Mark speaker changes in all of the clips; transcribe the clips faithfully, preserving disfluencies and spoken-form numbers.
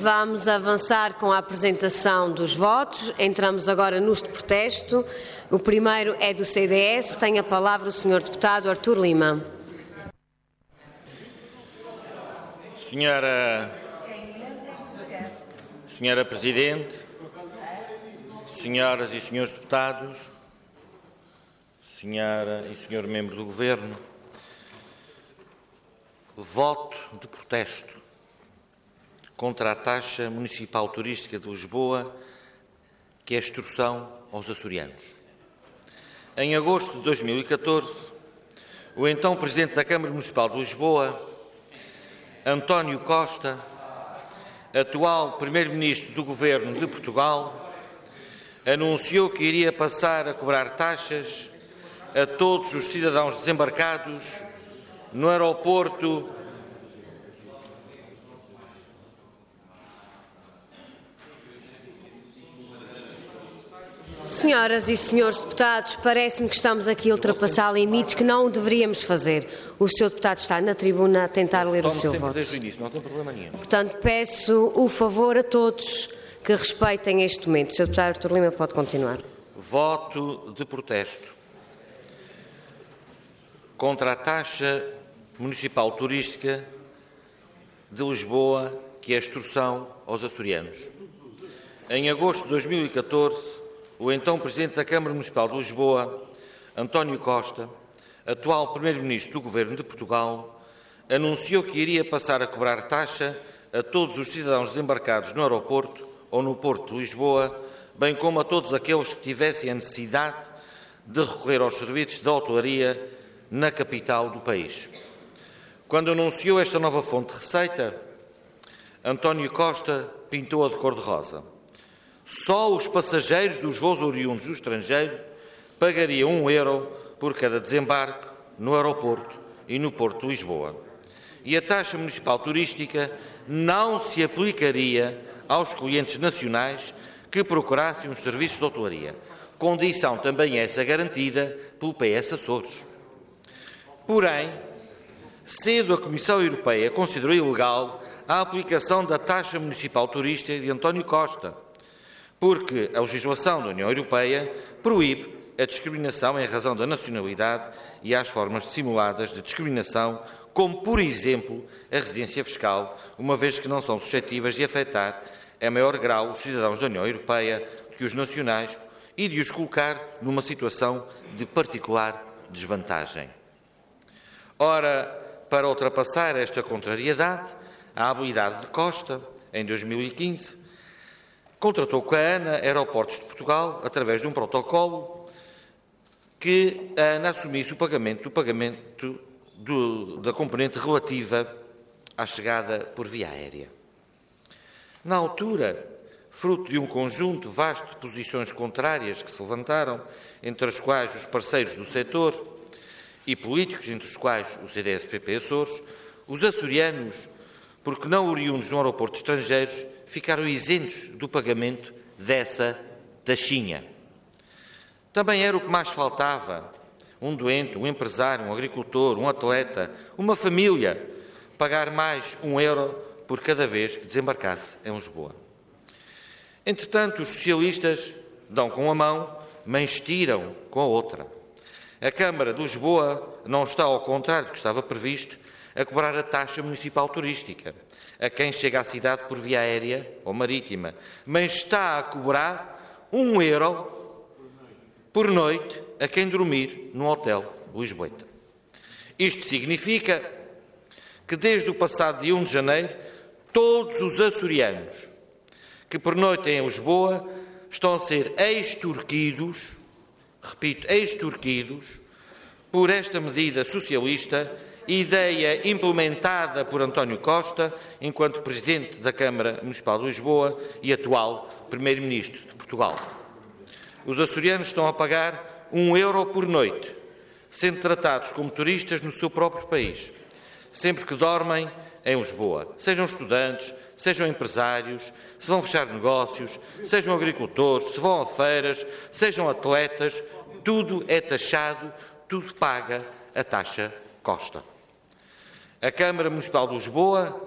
Speaker 1: Vamos avançar com a apresentação dos votos. Entramos agora nos de protesto. O primeiro é do C D S. Tem a palavra o senhor deputado Artur Lima.
Speaker 2: Senhora, Senhora Presidente, senhoras e senhores deputados, senhora e senhor membro do Governo, voto de protesto contra a taxa municipal turística de Lisboa, que é extorsão aos açorianos. Em agosto de dois mil e catorze, o então Presidente da Câmara Municipal de Lisboa, António Costa, atual Primeiro-Ministro do Governo de Portugal, anunciou que iria passar a cobrar taxas a todos os cidadãos desembarcados no aeroporto
Speaker 1: Senhoras e senhores deputados, parece-me que estamos aqui a ultrapassar limites que não deveríamos fazer. O senhor deputado está na tribuna a tentar ler o seu voto.
Speaker 2: Desde o início, não tem problema nenhum.
Speaker 1: Portanto, peço o favor a todos que respeitem este momento. O senhor deputado Artur Lima pode continuar.
Speaker 2: Voto de protesto contra a taxa municipal turística de Lisboa, que é extorsão aos açorianos. Em agosto de dois mil e catorze, o então Presidente da Câmara Municipal de Lisboa, António Costa, atual Primeiro-Ministro do Governo de Portugal, anunciou que iria passar a cobrar taxa a todos os cidadãos desembarcados no aeroporto ou no Porto de Lisboa, bem como a todos aqueles que tivessem a necessidade de recorrer aos serviços de hotelaria na capital do país. Quando anunciou esta nova fonte de receita, António Costa pintou-a de cor-de-rosa. Só os passageiros dos voos oriundos do estrangeiro pagariam um euro por cada desembarque no aeroporto e no Porto de Lisboa. E a taxa municipal turística não se aplicaria aos clientes nacionais que procurassem os serviços de hotelaria. Condição também essa garantida pelo P S Açores. Porém, cedo a Comissão Europeia considerou ilegal a aplicação da taxa municipal turística de António Costa, porque a legislação da União Europeia proíbe a discriminação em razão da nacionalidade e às formas dissimuladas de discriminação, como, por exemplo, a residência fiscal, uma vez que não são suscetíveis de afetar a maior grau os cidadãos da União Europeia do que os nacionais e de os colocar numa situação de particular desvantagem. Ora, para ultrapassar esta contrariedade, a habilidade de Costa, em dois mil e quinze, contratou com a ANA Aeroportos de Portugal, através de um protocolo, que a ANA assumisse o pagamento do pagamento do, da componente relativa à chegada por via aérea. Na altura, fruto de um conjunto vasto de posições contrárias que se levantaram, entre as quais os parceiros do setor e políticos, entre os quais o C D S P P Açores, os açorianos, porque não oriundos de um aeroporto estrangeiros, ficaram isentos do pagamento dessa taxinha. Também era o que mais faltava. Um doente, um empresário, um agricultor, um atleta, uma família, pagar mais um euro por cada vez que desembarcasse em Lisboa. Entretanto, os socialistas dão com a mão, mas tiram com a outra. A Câmara de Lisboa não está, ao contrário do que estava previsto, a cobrar a taxa municipal turística a quem chega à cidade por via aérea ou marítima, mas está a cobrar um euro por noite a quem dormir no hotel Lisboeta. Isto significa que desde o passado dia um de janeiro, todos os açorianos que pernoitem em Lisboa estão a ser extorquidos, repito, extorquidos, por esta medida socialista, ideia implementada por António Costa, enquanto Presidente da Câmara Municipal de Lisboa e atual Primeiro-Ministro de Portugal. Os açorianos estão a pagar um euro por noite, sendo tratados como turistas no seu próprio país, sempre que dormem em Lisboa. Sejam estudantes, sejam empresários, se vão fechar negócios, sejam agricultores, se vão a feiras, sejam atletas, tudo é taxado, tudo paga a taxa Costa. A Câmara Municipal de Lisboa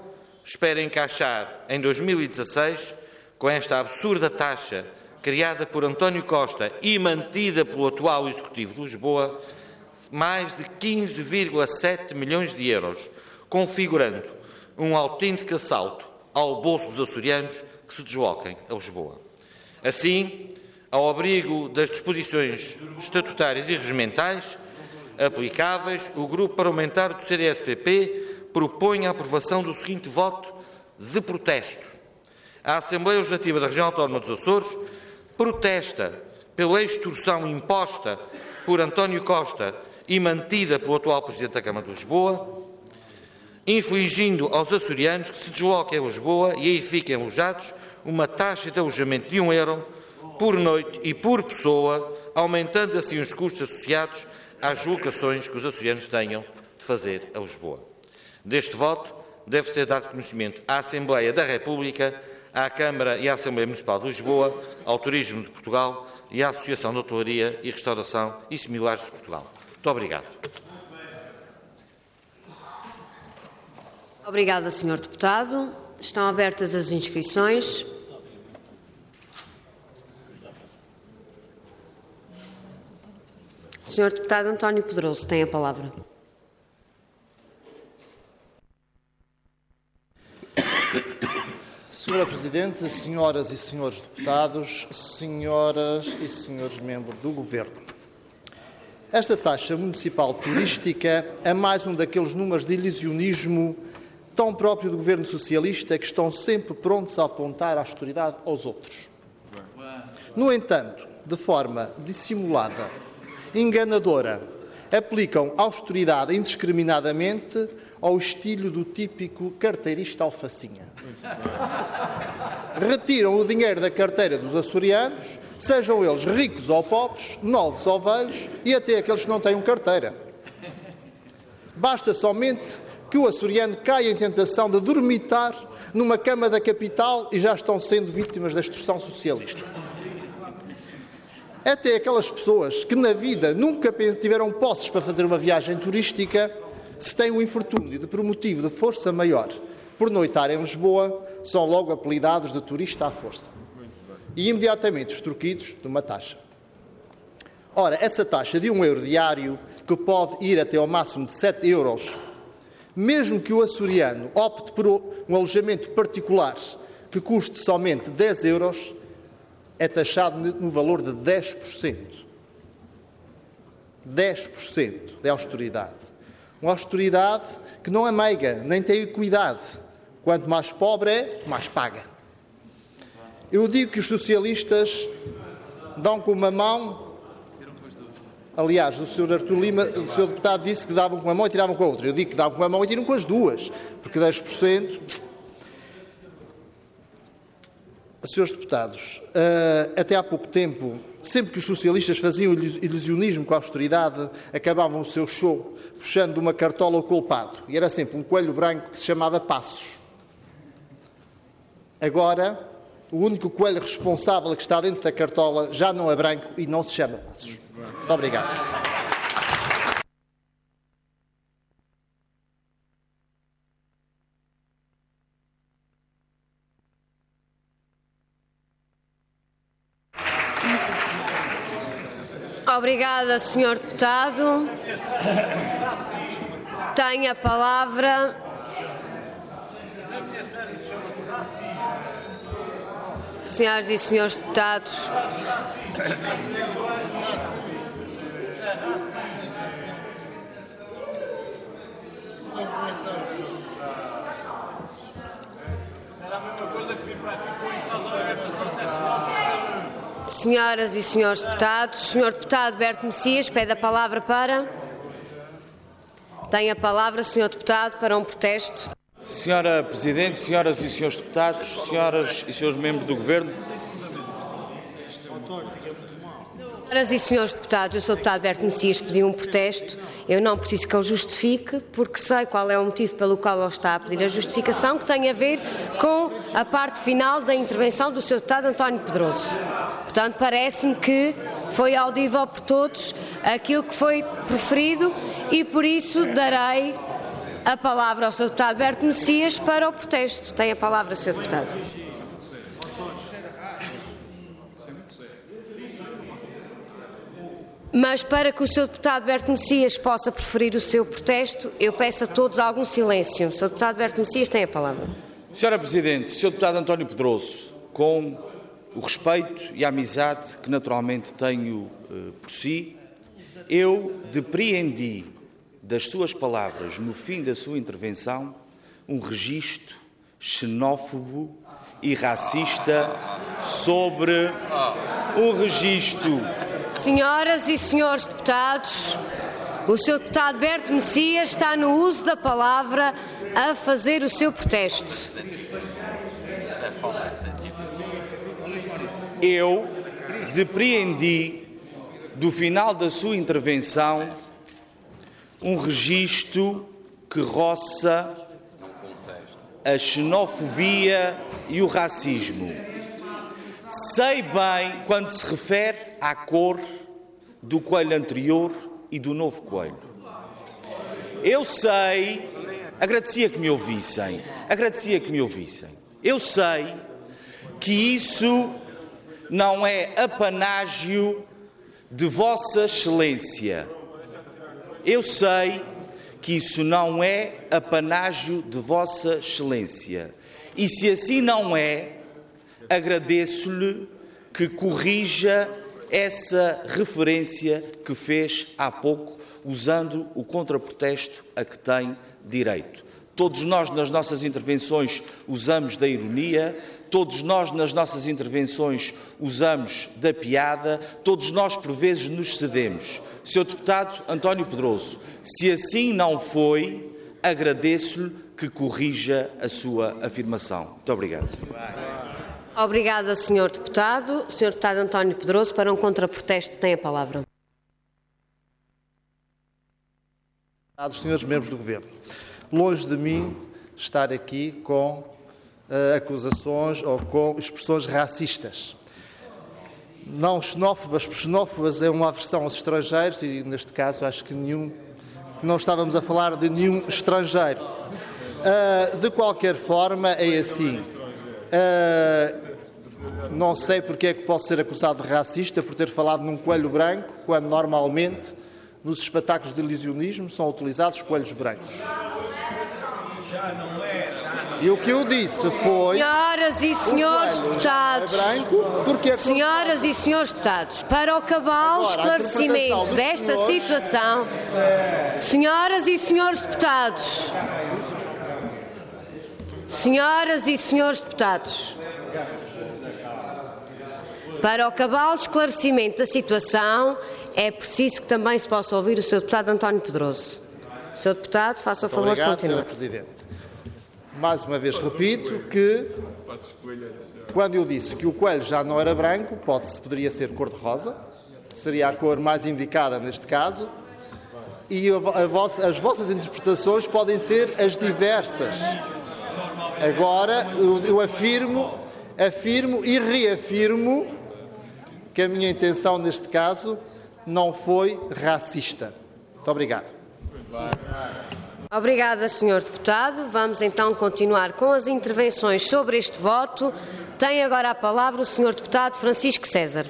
Speaker 2: espera encaixar em dois mil e dezasseis, com esta absurda taxa criada por António Costa e mantida pelo atual Executivo de Lisboa, mais de quinze vírgula sete milhões de euros, configurando um autêntico assalto ao bolso dos açorianos que se desloquem a Lisboa. Assim, ao abrigo das disposições estatutárias e regimentais aplicáveis, o Grupo Parlamentar do C D S P P propõe a aprovação do seguinte voto de protesto. A Assembleia Legislativa da Região Autónoma dos Açores protesta pela extorsão imposta por António Costa e mantida pelo atual Presidente da Câmara de Lisboa, infligindo aos açorianos que se desloquem a Lisboa e aí fiquem alojados uma taxa de alojamento de um euro por noite e por pessoa, aumentando assim os custos associados às deslocações que os açorianos tenham de fazer a Lisboa. Deste voto deve ser dado conhecimento à Assembleia da República, à Câmara e à Assembleia Municipal de Lisboa, ao Turismo de Portugal e à Associação de Hotelaria e Restauração e similares de Portugal. Muito obrigado.
Speaker 1: Obrigada, senhor Deputado. Estão abertas as inscrições. senhor Deputado António Pedroso tem a palavra.
Speaker 3: Senhora Presidente, senhoras e senhores deputados, senhoras e senhores membros do Governo, esta taxa municipal turística é mais um daqueles números de ilusionismo tão próprio do Governo Socialista que estão sempre prontos a apontar a austeridade aos outros. No entanto, de forma dissimulada, enganadora, aplicam austeridade indiscriminadamente ao estilo do típico carteirista alfacinha. Retiram o dinheiro da carteira dos açorianos, sejam eles ricos ou pobres, novos ou velhos e até aqueles que não têm carteira. Basta somente que o açoriano caia em tentação de dormitar numa cama da capital e já estão sendo vítimas da extorsão socialista. Até aquelas pessoas que na vida nunca tiveram posses para fazer uma viagem turística, se têm o infortúnio de, por motivo de força maior, por noitar em Lisboa, são logo apelidados de turista à força. E imediatamente extorquidos de uma taxa. Ora, essa taxa de um euro diário, que pode ir até ao máximo de sete euros, mesmo que o açoriano opte por um alojamento particular que custe somente dez euros, é taxado no valor de dez por cento. dez por cento de austeridade. Uma austeridade que não é meiga, nem tem equidade. Quanto mais pobre é, mais paga. Eu digo que os socialistas dão com uma mão. Aliás, o senhor Artur Lima, o senhor deputado, disse que davam com uma mão e tiravam com a outra. Eu digo que davam com uma mão e tiram com as duas, porque dez por cento... Senhores deputados, até há pouco tempo, sempre que os socialistas faziam ilusionismo com a austeridade, acabavam o seu show puxando de uma cartola o culpado. E era sempre um coelho branco que se chamava Passos. Agora, o único coelho responsável que está dentro da cartola já não é branco e não se chama Passos. Muito obrigado.
Speaker 1: Obrigada, senhor Deputado. Tem a palavra senhoras e senhores deputados. Senhoras e senhores deputados, senhor deputado Berto Messias pede a palavra para... Tem a palavra, senhor deputado, para um protesto.
Speaker 4: Senhora Presidente, senhoras e senhores deputados, senhoras e senhores membros do Governo.
Speaker 1: Senhoras e senhores deputados, o senhor deputado Berto Messias pediu um protesto. Eu não preciso que ele justifique, porque sei qual é o motivo pelo qual ele está a pedir a justificação, que tem a ver com a parte final da intervenção do senhor deputado António Pedroso. Portanto, parece-me que foi audível por todos aquilo que foi proferido e, por isso, darei a palavra ao senhor Deputado Berto Messias para o protesto. Tem a palavra, senhor Deputado. Mas para que o senhor Deputado Berto Messias possa preferir o seu protesto, eu peço a todos algum silêncio. O senhor Deputado Berto Messias tem a palavra.
Speaker 4: senhora Presidente, senhor Deputado António Pedroso, com o respeito e a amizade que naturalmente tenho uh, por si, eu depreendi das suas palavras, no fim da sua intervenção, um registro xenófobo e racista sobre um registro.
Speaker 1: Senhoras e senhores deputados, o senhor Deputado Berto Messias está no uso da palavra a fazer o seu protesto.
Speaker 4: Eu depreendi do final da sua intervenção um registro que roça a xenofobia e o racismo. Sei bem quando se refere à cor do coelho anterior e do novo coelho. Eu sei, agradecia que me ouvissem, agradecia que me ouvissem. Eu sei que isso não é apanágio de Vossa Excelência. Eu sei que isso não é apanágio de Vossa Excelência. E se assim não é, agradeço-lhe que corrija essa referência que fez há pouco, usando o contraprotesto a que tem direito. Todos nós, nas nossas intervenções, usamos da ironia, todos nós, nas nossas intervenções, usamos da piada, todos nós, por vezes, nos cedemos. senhor Deputado António Pedroso, se assim não foi, agradeço-lhe que corrija a sua afirmação. Muito obrigado.
Speaker 1: Obrigada, senhor Deputado. senhor Deputado António Pedroso, para um contraprotesto, tem a palavra.
Speaker 3: Senhores membros do Governo, longe de mim estar aqui com uh, acusações ou com expressões racistas. Não xenófobas, porque xenófobas é uma aversão aos estrangeiros e, neste caso, acho que nenhum, não estávamos a falar de nenhum estrangeiro. Uh, de qualquer forma, é assim. Uh, não sei porque é que posso ser acusado de racista por ter falado num coelho branco, quando normalmente nos espetáculos de ilusionismo são utilizados coelhos brancos. E o que eu disse foi...
Speaker 1: Senhoras e senhores deputados,
Speaker 3: é branco porque é
Speaker 1: senhoras e senhores deputados, para o cabal
Speaker 3: Agora,
Speaker 1: esclarecimento desta
Speaker 3: senhores...
Speaker 1: situação, senhoras e senhores deputados, senhoras e senhores deputados, para o cabal esclarecimento da situação, é preciso que também se possa ouvir o senhor Deputado António Pedroso. senhor Deputado, faça o favor de continuar.
Speaker 3: senhora Presidente. Mais uma vez repito que, quando eu disse que o coelho já não era branco, pode, poderia ser cor-de-rosa, seria a cor mais indicada neste caso, e a, a vossa, as vossas interpretações podem ser as diversas. Agora, eu, eu afirmo, afirmo e reafirmo que a minha intenção neste caso não foi racista. Muito obrigado.
Speaker 1: Obrigada, senhor Deputado. Vamos então continuar com as intervenções sobre este voto. Tem agora a palavra o senhor Deputado Francisco César.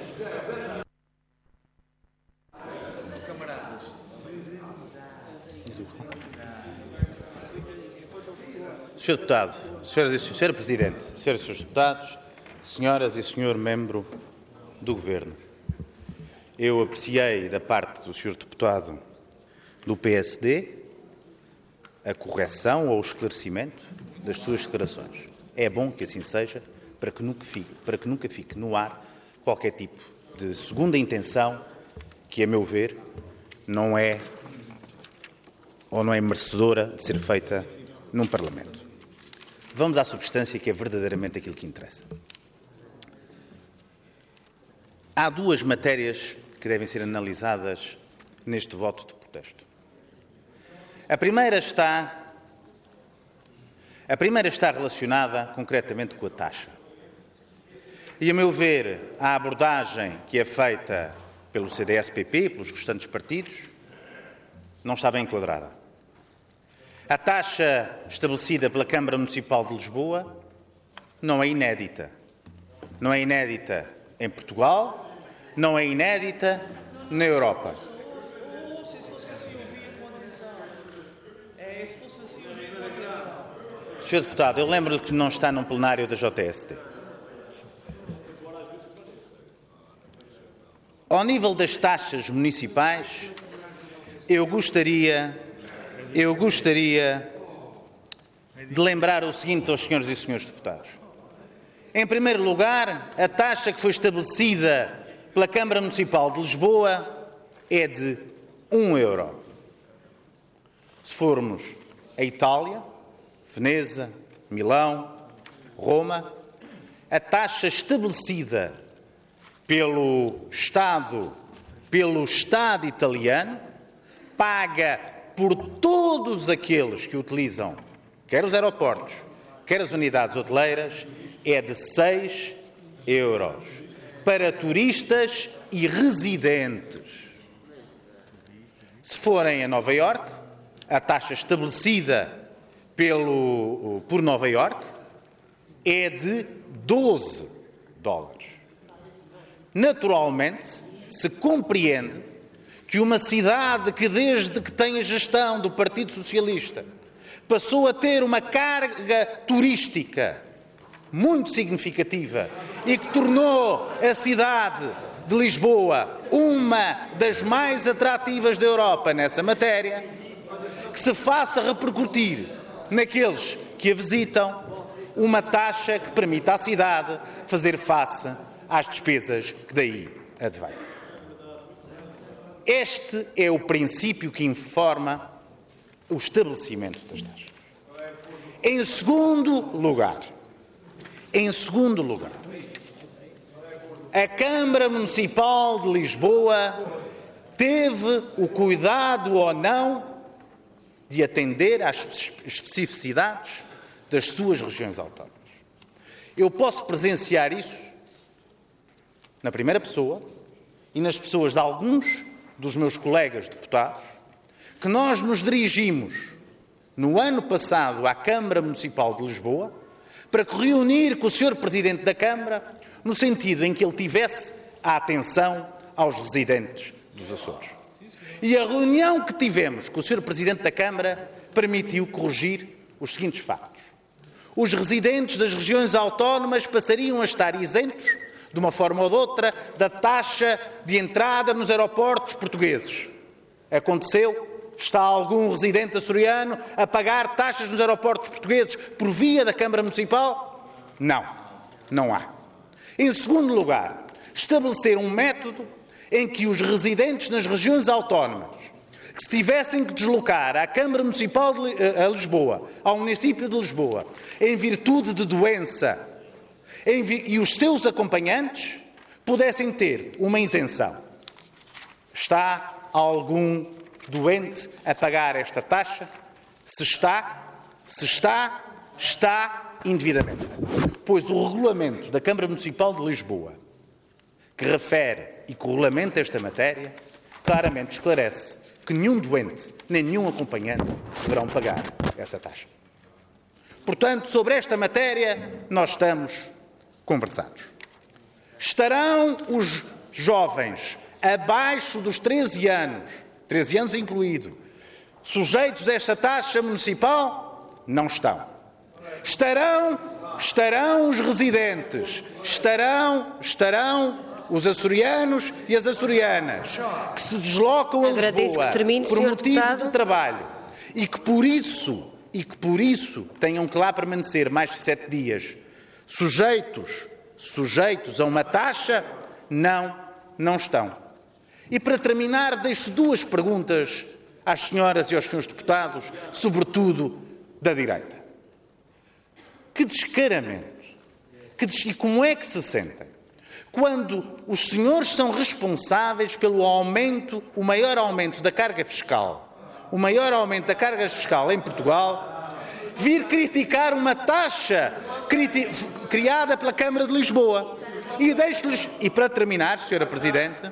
Speaker 5: senhor Deputado, senhoras e senhores, senhora Presidente, senhoras e senhores Deputados, senhoras e senhor Membro do Governo, eu apreciei da parte do senhor Deputado do P S D a correção ou o esclarecimento das suas declarações. É bom que assim seja, para que nunca fique, para que nunca fique no ar qualquer tipo de segunda intenção que, a meu ver, não é ou não é merecedora de ser feita num Parlamento. Vamos à substância, que é verdadeiramente aquilo que interessa. Há duas matérias que devem ser analisadas neste voto de protesto. A primeira está, a primeira está relacionada concretamente com a taxa. E, a meu ver, a abordagem que é feita pelo C D S P P e pelos restantes partidos não está bem enquadrada. A taxa estabelecida pela Câmara Municipal de Lisboa não é inédita. Não é inédita em Portugal, não é inédita na Europa. senhor Deputado, eu lembro-lhe que não está num plenário da J S T. Ao nível das taxas municipais, eu gostaria, eu gostaria de lembrar o seguinte aos senhores e senhores deputados. Em primeiro lugar, a taxa que foi estabelecida pela Câmara Municipal de Lisboa é de um euro. Se formos a Itália, Veneza, Milão, Roma, a taxa estabelecida pelo Estado, pelo Estado italiano, paga por todos aqueles que utilizam, quer os aeroportos, quer as unidades hoteleiras, é de seis euros para turistas e residentes. Se forem a Nova Iorque, a taxa estabelecida pelo, por Nova Iorque é de doze dólares. Naturalmente, se compreende que uma cidade que, desde que tem a gestão do Partido Socialista, passou a ter uma carga turística muito significativa e que tornou a cidade de Lisboa uma das mais atrativas da Europa nessa matéria, que se faça repercutir naqueles que a visitam uma taxa que permita à cidade fazer face às despesas que daí advêm. Este é o princípio que informa o estabelecimento das taxas. Em segundo lugar, em segundo lugar, a Câmara Municipal de Lisboa teve o cuidado ou não de atender às especificidades das suas regiões autónomas. Eu posso presenciar isso na primeira pessoa e nas pessoas de alguns dos meus colegas deputados, que nós nos dirigimos no ano passado à Câmara Municipal de Lisboa para reunir com o senhor Presidente da Câmara no sentido em que ele tivesse a atenção aos residentes dos Açores. E a reunião que tivemos com o senhor Presidente da Câmara permitiu corrigir os seguintes factos. Os residentes das regiões autónomas passariam a estar isentos, de uma forma ou de outra, da taxa de entrada nos aeroportos portugueses. Aconteceu? Está algum residente açoriano a pagar taxas nos aeroportos portugueses por via da Câmara Municipal? Não, não há. Em segundo lugar, estabelecer um método em que os residentes nas regiões autónomas que se tivessem que deslocar à Câmara Municipal de a Lisboa, ao município de Lisboa, em virtude de doença, em vi e os seus acompanhantes pudessem ter uma isenção. Está algum doente a pagar esta taxa? Se está, se está, está indevidamente. Pois o regulamento da Câmara Municipal de Lisboa, que refere e que regulamenta esta matéria, claramente esclarece que nenhum doente, nem nenhum acompanhante deverão pagar essa taxa. Portanto, sobre esta matéria, nós estamos conversados. Estarão os jovens abaixo dos treze anos, treze anos incluído, sujeitos a esta taxa municipal? Não estão. Estarão, estarão os residentes, estarão, estarão os açorianos e as açorianas que se deslocam a Lisboa por motivo de trabalho e que por isso, e que por isso tenham que lá permanecer mais de sete dias sujeitos, sujeitos a uma taxa? Não, não estão. E para terminar, deixo duas perguntas às senhoras e aos senhores deputados, sobretudo da direita. Que descaramento, que des... e como é que se sentem quando os senhores são responsáveis pelo aumento, o maior aumento da carga fiscal, o maior aumento da carga fiscal em Portugal, vir criticar uma taxa criti... criada pela Câmara de Lisboa? E deixo-lhes, e para terminar, senhora Presidente,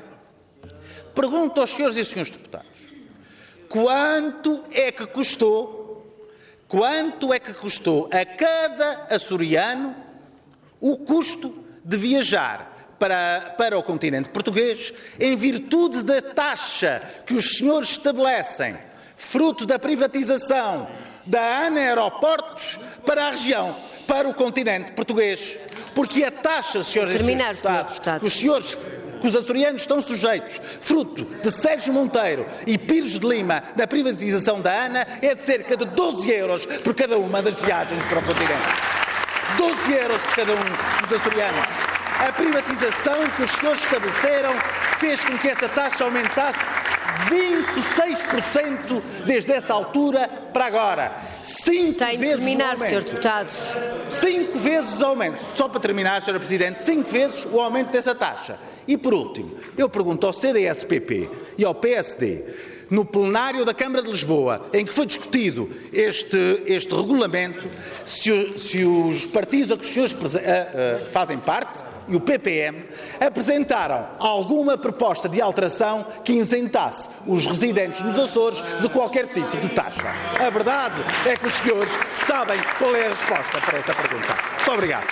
Speaker 5: pergunto aos senhores e senhores deputados, quanto é que custou quanto é que custou a cada açoriano o custo de viajar para, para o continente português em virtude da taxa que os senhores estabelecem, fruto da privatização da ANA Aeroportos, para a região, para o continente português. Porque a taxa, senhores
Speaker 1: Terminar,
Speaker 5: e senhores deputados,
Speaker 1: senhor
Speaker 5: que os senhores, que os açorianos estão sujeitos, fruto de Sérgio Monteiro e Pires de Lima, da privatização da ANA, é de cerca de doze euros por cada uma das viagens para o continente. doze euros por cada um dos açorianos. A privatização que os senhores estabeleceram fez com que essa taxa aumentasse vinte e seis por cento desde essa altura para agora. Cinco
Speaker 1: Tem de
Speaker 5: vezes
Speaker 1: terminar,
Speaker 5: o aumento.
Speaker 1: senhor Deputado.
Speaker 5: Cinco vezes o aumento. Só para terminar, senhora Presidente, cinco vezes o aumento dessa taxa. E, por último, eu pergunto ao C D S P P e ao P S D, no plenário da Câmara de Lisboa, em que foi discutido este, este regulamento, se, se os partidos a que os senhores uh, uh, fazem parte, e o P P M, apresentaram alguma proposta de alteração que isentasse os residentes nos Açores de qualquer tipo de taxa. A verdade é que os senhores sabem qual é a resposta para essa pergunta. Muito obrigado.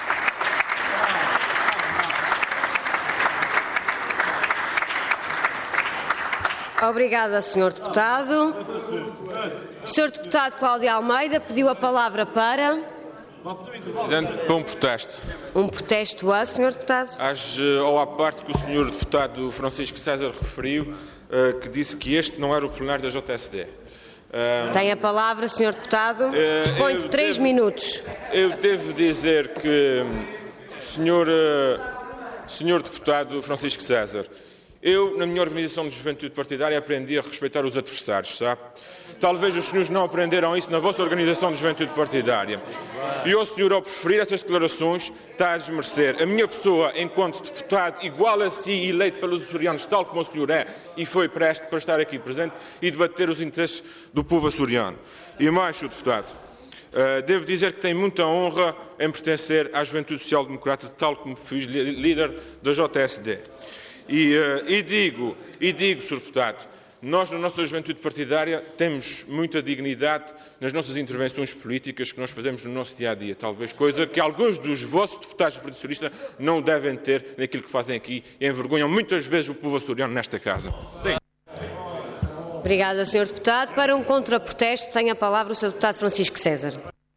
Speaker 1: Obrigada, senhor Deputado. O senhor Deputado Cláudio Almeida pediu a palavra para...
Speaker 6: Presidente, para um protesto.
Speaker 1: Um protesto a, senhor Deputado?
Speaker 6: Às, ou à parte que o senhor Deputado Francisco César referiu, uh, que disse que este não era o plenário da J S D. Uh,
Speaker 1: Tem a palavra, senhor Deputado.
Speaker 6: Uh,
Speaker 1: Dispõe de três
Speaker 6: devo,
Speaker 1: minutos.
Speaker 6: Eu devo dizer que, senhor, uh, senhor Deputado Francisco César, eu, na minha organização de juventude partidária, aprendi a respeitar os adversários, sabe? Talvez os senhores não aprenderam isso na vossa organização de juventude partidária. E o senhor, ao preferir essas declarações, está a desmerecer a minha pessoa enquanto deputado igual a si, eleito pelos açorianos, tal como o senhor é, e foi presto para estar aqui presente e debater os interesses do povo açoriano. E mais, senhor deputado, uh, devo dizer que tenho muita honra em pertencer à juventude social-democrata, tal como fui líder da J S D. E, uh, e digo, e digo, senhor deputado, nós, na nossa juventude partidária, temos muita dignidade nas nossas intervenções políticas que nós fazemos no nosso dia-a-dia. Talvez coisa que alguns dos vossos deputados do Partido Socialista não devem ter naquilo que fazem aqui e envergonham muitas vezes o povo açoriano nesta casa. Bem.
Speaker 1: Obrigada, senhor Deputado. Para um contraprotesto, tem a palavra o senhor Deputado Francisco César.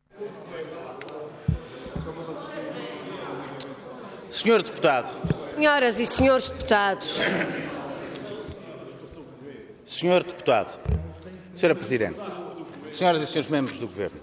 Speaker 5: Senhor Deputado.
Speaker 1: Senhoras e senhores deputados.
Speaker 5: Senhor Deputado, Senhora Presidente, Senhoras e Senhores Membros do Governo,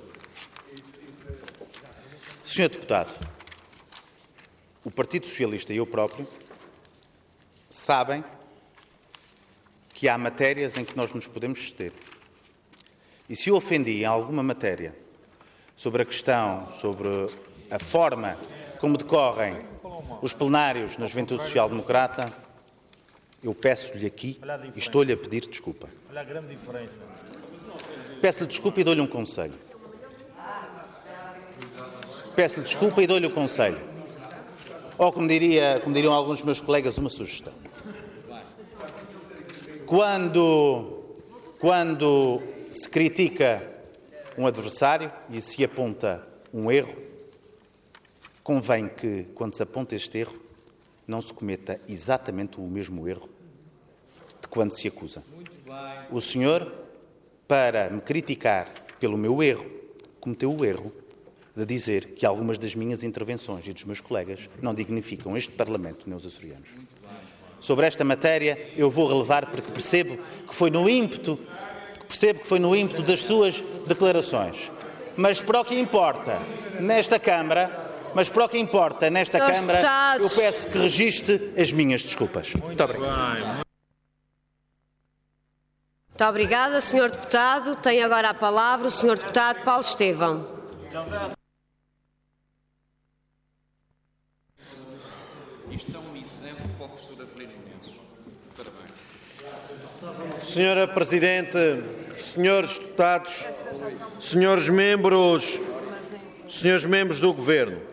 Speaker 5: Senhor Deputado, o Partido Socialista e eu próprio sabem que há matérias em que nós nos podemos exceder. E se eu ofendi em alguma matéria sobre a questão, sobre a forma como decorrem os plenários na Juventude Social Democrata, eu peço-lhe aqui e estou-lhe a pedir desculpa.
Speaker 7: Olha a grande diferença.
Speaker 5: Peço-lhe desculpa e dou-lhe um conselho. Peço-lhe desculpa e dou-lhe um conselho. Ou, como, diria, como diriam alguns dos meus colegas, uma sugestão. Quando, quando se critica um adversário e se aponta um erro, convém que, quando se aponta este erro, não se cometa exatamente o mesmo erro de quando se acusa. O senhor, para me criticar pelo meu erro, cometeu o erro de dizer que algumas das minhas intervenções e dos meus colegas não dignificam este Parlamento nem os açorianos. Sobre esta matéria eu vou relevar porque percebo que foi no ímpeto, percebo que foi no ímpeto das suas declarações. Mas para o que importa nesta Câmara, Mas para o que importa nesta
Speaker 1: Senhores
Speaker 5: Câmara,
Speaker 1: deputados.
Speaker 5: eu peço que registre as minhas desculpas. Muito obrigado.
Speaker 1: Muito obrigada, senhor Deputado. Tem agora a palavra o senhor Deputado Paulo Estevão.
Speaker 8: Isto é um exemplo para o professor Avelino Mendes. Parabéns.
Speaker 9: Senhora Presidente, senhores deputados, senhores membros, senhores membros do Governo.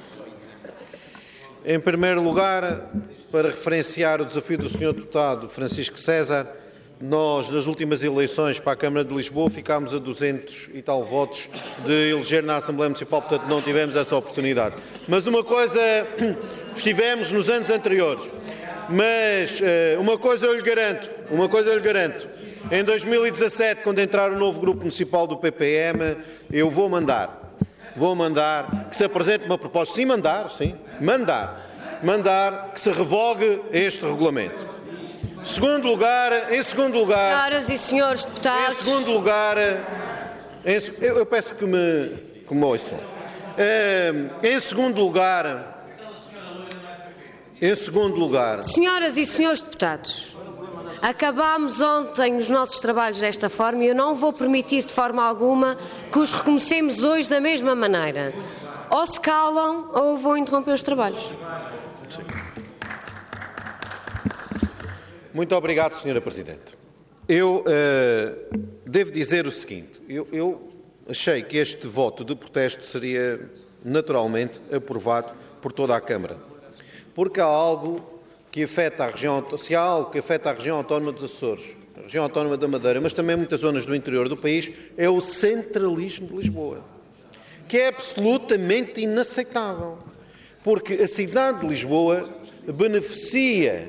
Speaker 9: Em primeiro lugar, para referenciar o desafio do senhor Deputado Francisco César, nós, nas últimas eleições para a Câmara de Lisboa, ficámos a duzentos e tal votos de eleger na Assembleia Municipal, portanto não tivemos essa oportunidade. Mas uma coisa, estivemos nos anos anteriores, mas uma coisa eu lhe garanto, uma coisa eu lhe garanto, em dois mil e dezassete, quando entrar o novo grupo municipal do P P M, eu vou mandar, vou mandar que se apresente uma proposta, sim, mandar, sim, mandar, mandar que se revogue este regulamento. Segundo lugar, em segundo lugar...
Speaker 1: Senhoras e senhores deputados...
Speaker 9: Em segundo lugar... Em, eu, eu peço que me, que me ouçam. Em segundo lugar... Em segundo lugar...
Speaker 1: Senhoras e senhores deputados, acabámos ontem os nossos trabalhos desta forma e eu não vou permitir de forma alguma que os recomecemos hoje da mesma maneira. Ou se calam ou vou interromper os trabalhos.
Speaker 9: Muito obrigado, senhora Presidente. Eu uh, devo dizer o seguinte, eu, eu achei que este voto de protesto seria naturalmente aprovado por toda a Câmara, porque há algo que afeta a região, se há algo que afeta a região autónoma dos Açores, a região autónoma da Madeira, mas também muitas zonas do interior do país, é o centralismo de Lisboa, que é absolutamente inaceitável, porque a cidade de Lisboa beneficia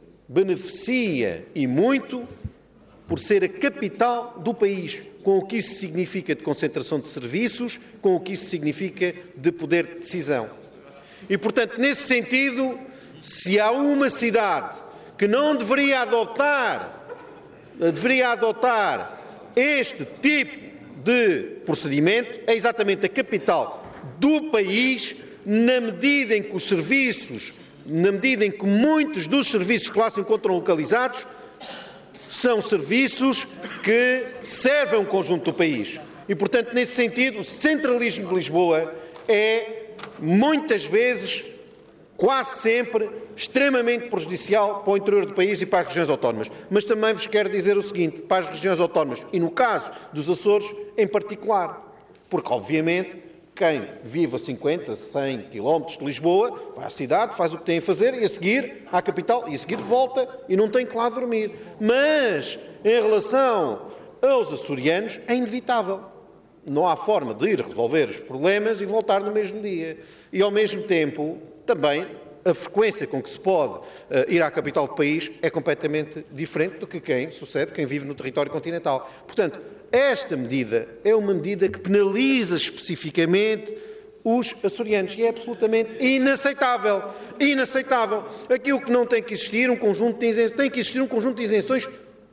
Speaker 9: beneficia e muito por ser a capital do país, com o que isso significa de concentração de serviços, com o que isso significa de poder de decisão. E, portanto, nesse sentido, se há uma cidade que não deveria adotar, deveria adotar este tipo de procedimento, é exatamente a capital do país, na medida em que os serviços na medida em que muitos dos serviços que lá se encontram localizados são serviços que servem um conjunto do país. E, portanto, nesse sentido, o centralismo de Lisboa é, muitas vezes, quase sempre, extremamente prejudicial para o interior do país e para as regiões autónomas. Mas também vos quero dizer o seguinte, para as regiões autónomas, e no caso dos Açores em particular, porque, obviamente, quem vive a cinquenta, cem quilómetros de Lisboa, vai à cidade, faz o que tem a fazer e a seguir à capital, e a seguir volta e não tem que lá dormir. Mas, em relação aos açorianos, é inevitável. Não há forma de ir resolver os problemas e voltar no mesmo dia. E, ao mesmo tempo, também, a frequência com que se pode uh, ir à capital do país é completamente diferente do que quem sucede, quem vive no território continental. Portanto, esta medida é uma medida que penaliza especificamente os açorianos e é absolutamente inaceitável. Inaceitável. Aquilo que não tem que existir um conjunto de isenções, tem que existir um conjunto de isenções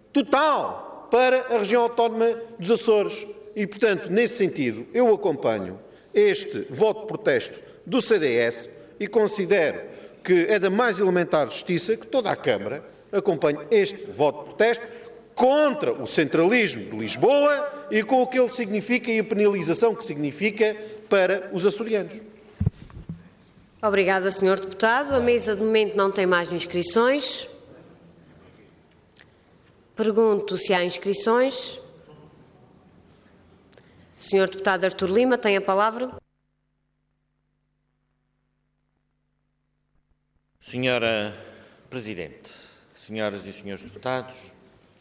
Speaker 9: total para a região autónoma dos Açores. E, portanto, nesse sentido, eu acompanho este voto de protesto do C D S e considero que é da mais elementar justiça que toda a Câmara acompanhe este voto de protesto contra o centralismo de Lisboa e com o que ele significa e a penalização que significa para os açorianos.
Speaker 1: Obrigada, senhor Deputado. A mesa de momento não tem mais inscrições. Pergunto se há inscrições. senhor Deputado Artur Lima tem a palavra.
Speaker 2: Senhora Presidente, senhoras e senhores deputados,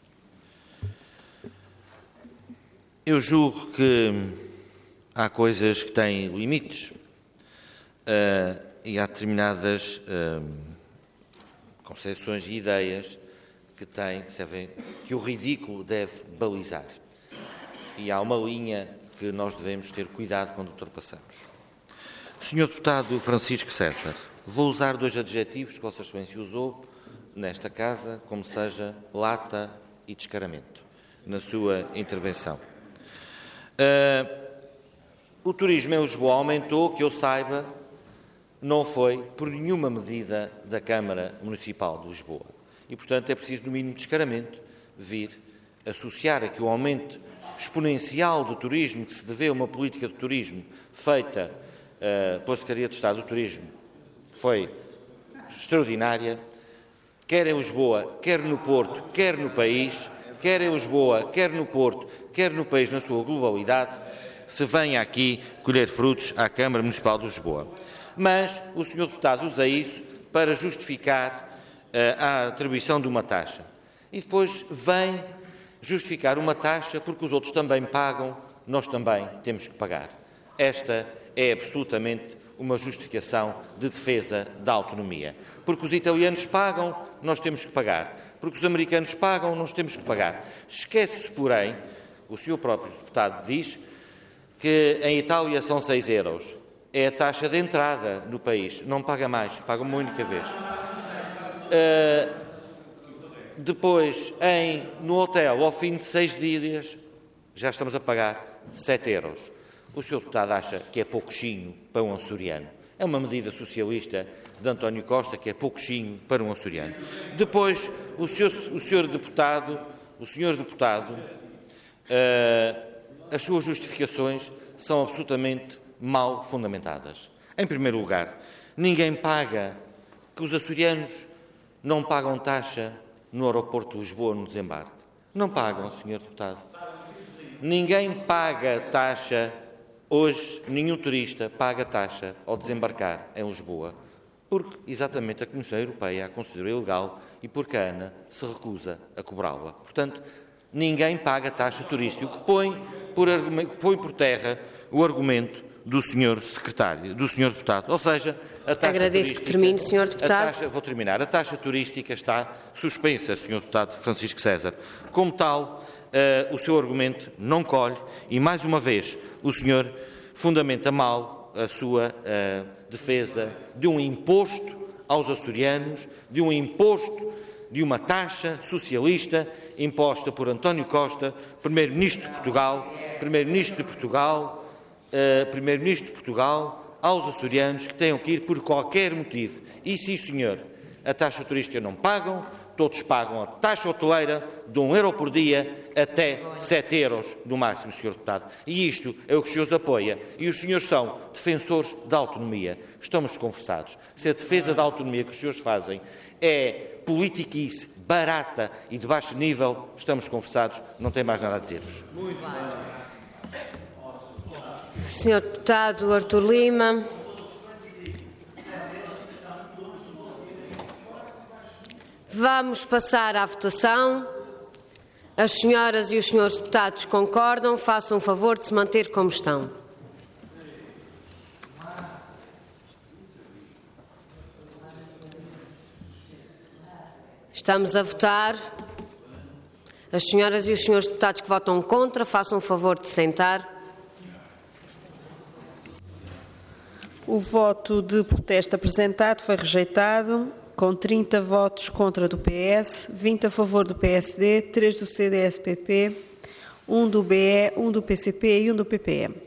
Speaker 2: eu julgo que há coisas que têm limites uh, e há determinadas uh, concepções e ideias que têm, que, servem, que o ridículo deve balizar. E há uma linha que nós devemos ter cuidado quando ultrapassamos. senhor Deputado Francisco César, vou usar dois adjetivos que Vossa Excelência usou nesta Casa, como seja lata e descaramento, na sua intervenção. Uh, o turismo em Lisboa aumentou, que eu saiba, não foi por nenhuma medida da Câmara Municipal de Lisboa. E, portanto, é preciso, no mínimo descaramento, vir associar aqui o aumento exponencial do turismo, que se devê a uma política de turismo feita uh, pela Secretaria de Estado do Turismo, foi extraordinária, quer em Lisboa, quer no Porto, quer no país, quer em Lisboa, quer no Porto, quer no país na sua globalidade, se venha aqui colher frutos à Câmara Municipal de Lisboa. Mas o senhor Deputado usa isso para justificar uh, a atribuição de uma taxa. E depois vem justificar uma taxa porque os outros também pagam, nós também temos que pagar. Esta é absolutamente uma justificação de defesa da autonomia. Porque os italianos pagam, nós temos que pagar. Porque os americanos pagam, nós temos que pagar. Esquece-se, porém, o senhor próprio deputado diz que em Itália são seis euros. É a taxa de entrada no país. Não paga mais, paga uma única vez. Uh, depois, em, no hotel, ao fim de seis dias, já estamos a pagar sete euros. O senhor deputado acha que é pouquinho para um açoriano. É uma medida socialista de António Costa que é pouquinho para um açoriano. Depois, o senhor, o senhor deputado, o senhor deputado, uh, as suas justificações são absolutamente mal fundamentadas. Em primeiro lugar, ninguém paga, que os açorianos não pagam taxa no aeroporto de Lisboa no desembarque. Não pagam, senhor deputado. Ninguém paga taxa. Hoje, nenhum turista paga taxa ao desembarcar em Lisboa, porque exatamente a Comissão Europeia a considera ilegal e porque a ANA se recusa a cobrá-la. Portanto, ninguém paga taxa turística, o que põe por, põe por terra o argumento do senhor secretário, do senhor deputado. Ou seja, a taxa
Speaker 1: Agradeço
Speaker 2: turística,
Speaker 1: que termine, senhor deputado.
Speaker 2: A taxa, vou terminar. A taxa turística está suspensa, senhor deputado Francisco César. Como tal, Uh, o seu argumento não colhe e, mais uma vez, o senhor fundamenta mal a sua uh, defesa de um imposto aos açorianos, de um imposto, de uma taxa socialista imposta por António Costa, Primeiro-Ministro de Portugal, Primeiro-Ministro de Portugal, uh, Primeiro-Ministro de Portugal, aos açorianos que tenham que ir por qualquer motivo. E, sim, senhor, a taxa turística não pagam, todos pagam a taxa hoteleira de um euro por dia até sete euros no máximo, senhor deputado. E isto é o que os senhores apoia. E os senhores são defensores da autonomia. Estamos conversados. Se a defesa da autonomia que os senhores fazem é politiquice, barata e de baixo nível, estamos conversados. Não tem mais nada a dizer-vos.
Speaker 1: senhor deputado Artur Lima. Vamos passar à votação. As senhoras e os senhores deputados concordam, façam o favor de se manter como estão. Estamos a votar. As senhoras e os senhores deputados que votam contra, façam o favor de sentar.
Speaker 7: O voto de protesto apresentado foi rejeitado, com trinta votos contra do P S, vinte a favor do P S D, três do C D S P P, um do B E, um do P C P e um do P P M.